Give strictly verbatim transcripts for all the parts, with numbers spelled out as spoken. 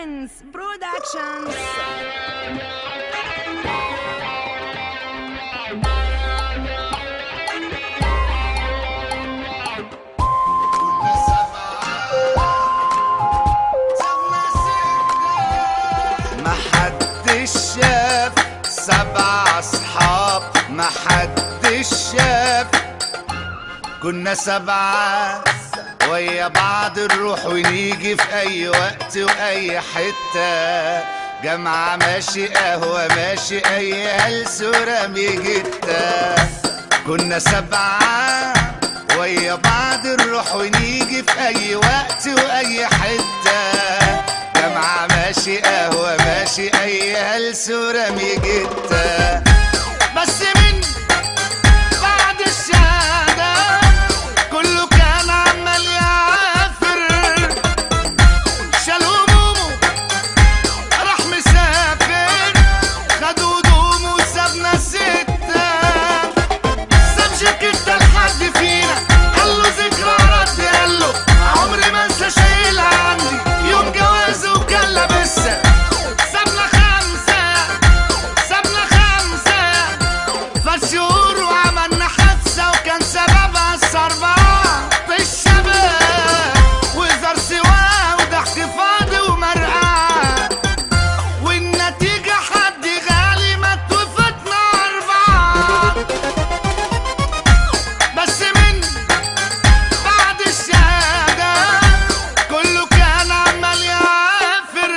برنس برودكشنز. محدش شاف سبع اصحاب، محدش شاف كنا سبعة ويا بعض نروح ونيجي في اي وقت واي حتة، جامعة ماشي قهوة ماشي اي هلس ورمي جتة. كنا سبعة ويا بعض نروح ونيجي في اي وقت واي حتة، جامعة ماشي قهوة ماشي اي هلس ورمي جتة. بس من بعد الشهادة كله كان عمال يعافر، شال همومه راح مسافر، خد هدومه وسابنا ستة. ساب شركتنا لحد فينا قاله ذكرى رد، قاله عمري ما انسى شايلها عندي يوم جوازه وكان لابسها. سابنا خمسة سابنا خمسة فات شهور وعملنا حادثة، وكان سببها الصربعة في الشباب وهزار سوا وضحك فاضي ومرقعة، والنتيجة حد غالي مات وفاتنا أربعة. بس من بعد الشهادة كله كان عمال يعافر،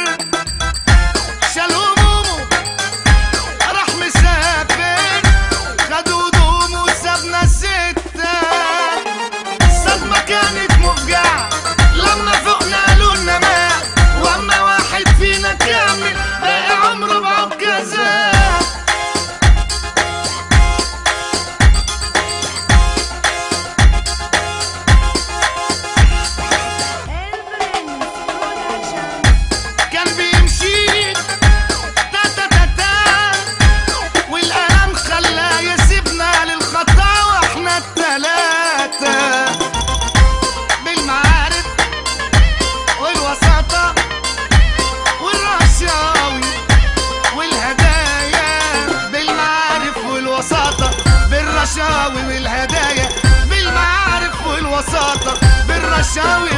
شال همومه راح مسافر، خد هدومه وسابنا ستة. الصدمة كانت مفجعة لما فوقنا قالولنا مات، واما واحد فينا كامل باقي عمره بعكازات. البرنس برودكشنز. كان بيمشي تا تا تا تا، والألم خلاه يسيبنا للخطا واحنا التلاتة. بالمعارف والوساطة والرشاوي والهدايا، بالمعارف والوساطة بالرشاوي والهدايا، بالمعارف والوساطة بالرشاوي